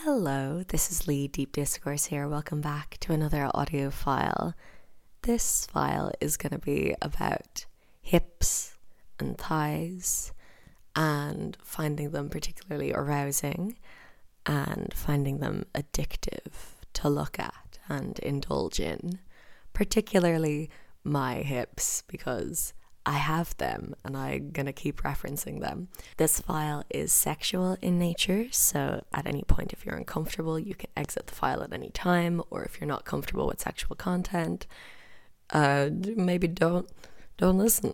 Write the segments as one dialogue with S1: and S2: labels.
S1: Hello, this is Lee Deep Discourse here. Welcome back to another audio file. This file is going to be about hips and thighs and finding them particularly arousing and finding them addictive to look at and indulge in, particularly my hips because I have them and I'm going to keep referencing them. This file is sexual in nature, so at any point if you're uncomfortable, you can exit the file at any time, or if you're not comfortable with sexual content, maybe don't listen.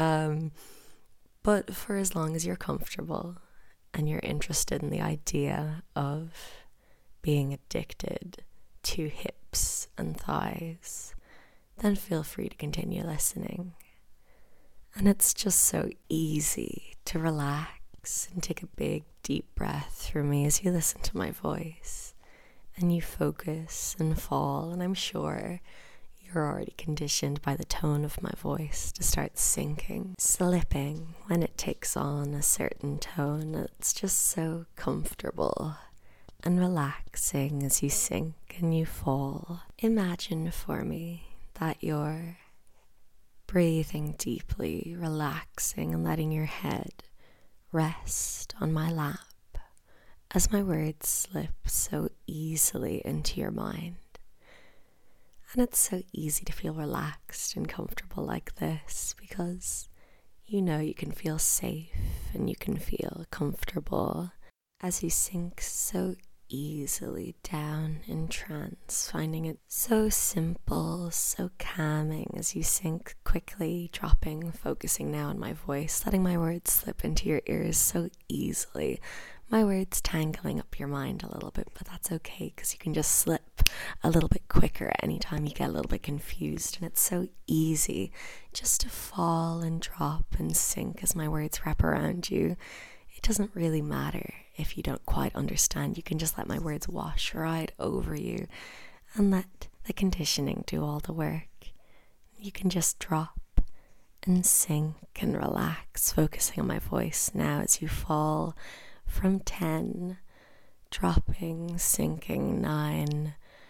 S1: But for as long as you're comfortable and you're interested in the idea of being addicted to hips and thighs, then feel free to continue listening. And it's just so easy to relax and take a big, deep breath through me as you listen to my voice and you focus and fall. And I'm sure you're already conditioned by the tone of my voice to start sinking, slipping when it takes on a certain tone. It's just so comfortable and relaxing as you sink and you fall. Imagine for me that you're breathing deeply, relaxing and letting your head rest on my lap as my words slip so easily into your mind. And it's so easy to feel relaxed and comfortable like this because you know you can feel safe and you can feel comfortable as you sink so easily down in trance, finding it so simple, so calming as you sink quickly, dropping, focusing now on my voice, letting my words slip into your ears so easily. My words tangling up your mind a little bit, but that's okay because you can just slip a little bit quicker anytime you get a little bit confused, and it's so easy just to fall and drop and sink as my words wrap around you. It doesn't really matter if you don't quite understand. You can just let my words wash right over you and let the conditioning do all the work. You can just drop and sink and relax, focusing on my voice now as you fall from 10, dropping, sinking, 9,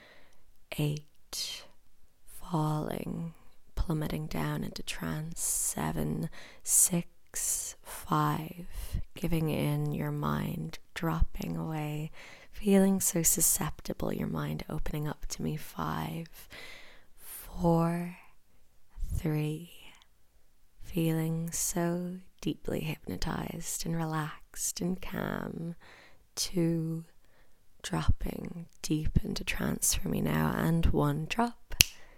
S1: 8, falling, plummeting down into trance, 7, 6, 5, giving in your mind, dropping away, feeling so susceptible, your mind opening up to me, 5, 4, 3, feeling so deeply hypnotized and relaxed and calm, 2, dropping deep into trance for me now, and 1, drop.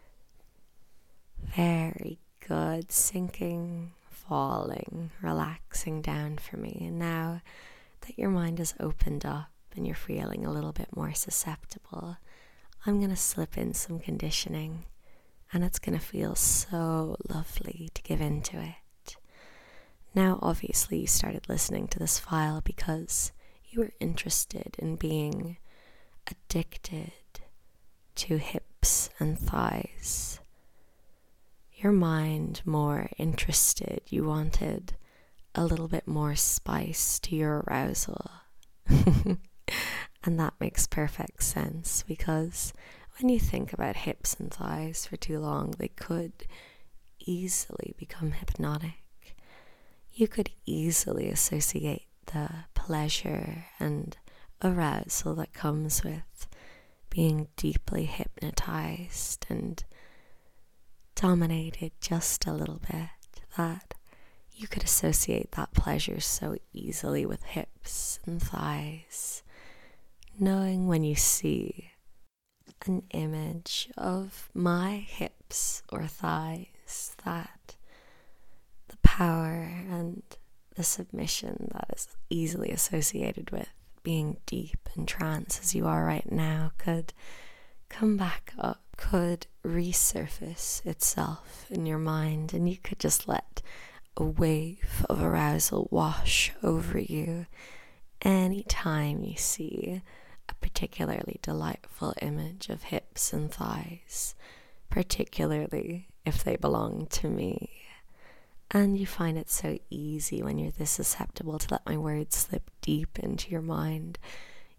S1: Very good, sinking, falling, relaxing down for me. And now that your mind has opened up and you're feeling a little bit more susceptible, I'm going to slip in some conditioning, and it's going to feel so lovely to give into it. Now, obviously, you started listening to this file because you were interested in being addicted to hips and thighs. Your mind more interested, you wanted a little bit more spice to your arousal. And that makes perfect sense because when you think about hips and thighs for too long, they could easily become hypnotic. You could easily associate the pleasure and arousal that comes with being deeply hypnotized and dominated just a little bit, that you could associate that pleasure so easily with hips and thighs. Knowing when you see an image of my hips or thighs, that the power and the submission that is easily associated with being deep in trance as you are right now could come back up, could resurface itself in your mind, and you could just let a wave of arousal wash over you anytime you see a particularly delightful image of hips and thighs, particularly if they belong to me. And you find it so easy when you're this susceptible to let my words slip deep into your mind.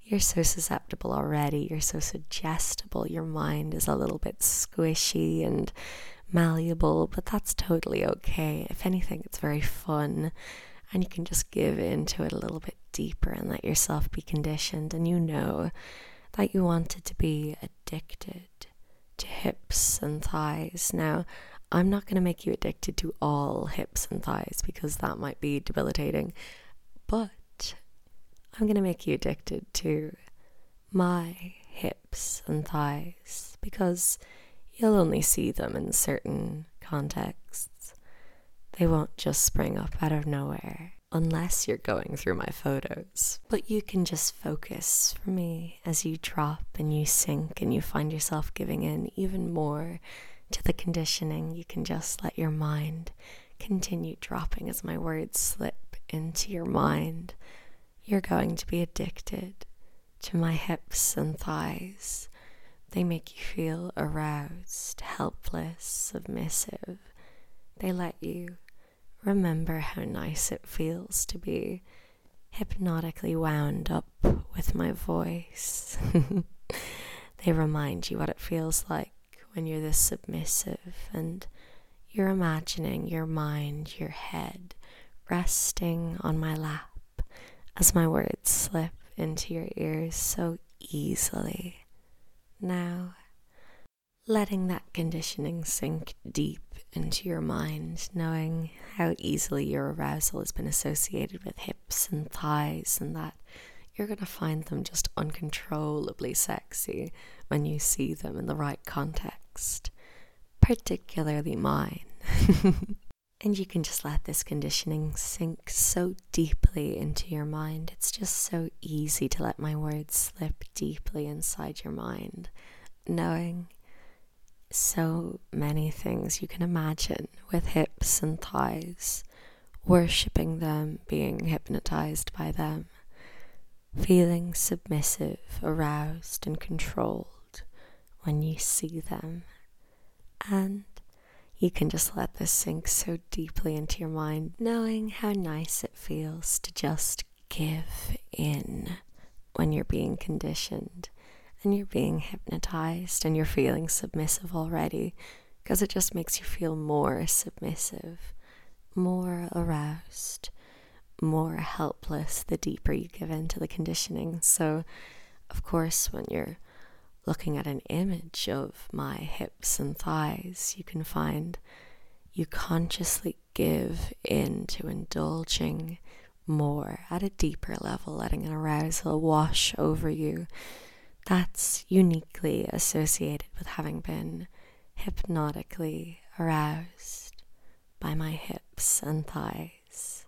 S1: You're so susceptible already. You're so suggestible. Your mind is a little bit squishy and malleable, but that's totally okay. If anything, it's very fun, and you can just give into it a little bit deeper and let yourself be conditioned. And you know that you wanted to be addicted to hips and thighs. Now, I'm not going to make you addicted to all hips and thighs because that might be debilitating, but I'm going to make you addicted to my hips and thighs because you'll only see them in certain contexts. They won't just spring up out of nowhere unless you're going through my photos. But you can just focus for me as you drop and you sink and you find yourself giving in even more to the conditioning. You can just let your mind continue dropping as my words slip into your mind. You're going to be addicted to my hips and thighs. They make you feel aroused, helpless, submissive. They let you remember how nice it feels to be hypnotically wound up with my voice. They remind you what it feels like when you're this submissive and you're imagining your mind, your head resting on my lap as my words slip into your ears so easily. Now, letting that conditioning sink deep into your mind, knowing how easily your arousal has been associated with hips and thighs, and that you're going to find them just uncontrollably sexy when you see them in the right context, particularly mine. And you can just let this conditioning sink so deeply into your mind. It's just so easy to let my words slip deeply inside your mind, knowing so many things you can imagine with hips and thighs, worshipping them, being hypnotized by them, feeling submissive, aroused, and controlled when you see them. And you can just let this sink so deeply into your mind, knowing how nice it feels to just give in when you're being conditioned and you're being hypnotized and you're feeling submissive already, because it just makes you feel more submissive, more aroused, more helpless the deeper you give into the conditioning. So, of course, when you're looking at an image of my hips and thighs, you can find you consciously give in to indulging more at a deeper level, letting an arousal wash over you that's uniquely associated with having been hypnotically aroused by my hips and thighs.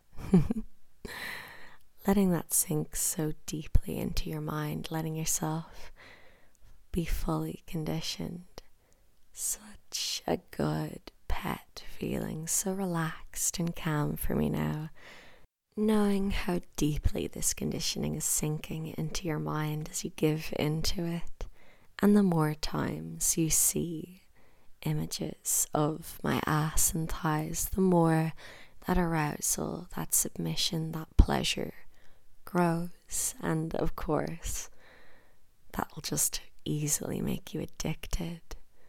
S1: Letting that sink so deeply into your mind, letting yourself be fully conditioned. Such a good pet feeling, so relaxed and calm for me now. Knowing how deeply this conditioning is sinking into your mind as you give into it, and the more times you see images of my ass and thighs, the more that arousal, that submission, that pleasure grows, and of course, that will just easily make you addicted.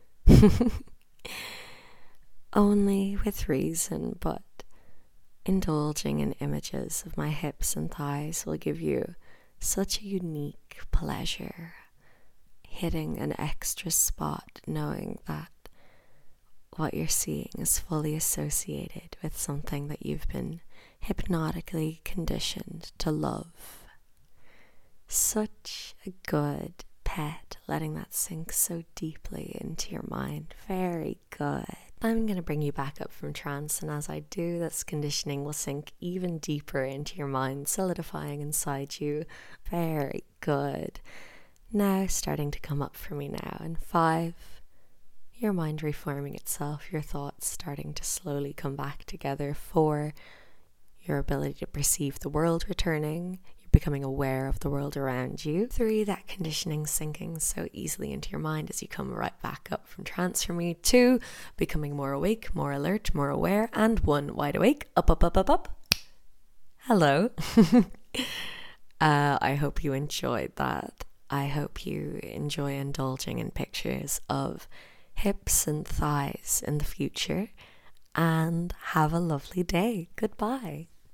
S1: Only with reason, but indulging in images of my hips and thighs will give you such a unique pleasure, hitting an extra spot, knowing that what you're seeing is fully associated with something that you've been hypnotically conditioned to love. Such a good pet, letting that sink so deeply into your mind. Very good. I'm going to bring you back up from trance, and as I do, this conditioning will sink even deeper into your mind, solidifying inside you. Very good. Now starting to come up for me now. In 5, your mind reforming itself, your thoughts starting to slowly come back together. 4, your ability to perceive the world returning, you're becoming aware of the world around you. 3, that conditioning sinking so easily into your mind as you come right back up from trance for me. 2, becoming more awake, more alert, more aware. And 1, wide awake, up, up, up, up, up. Hello. I hope you enjoyed that. I hope you enjoy indulging in pictures of hips and thighs in the future, and have a lovely day. Goodbye.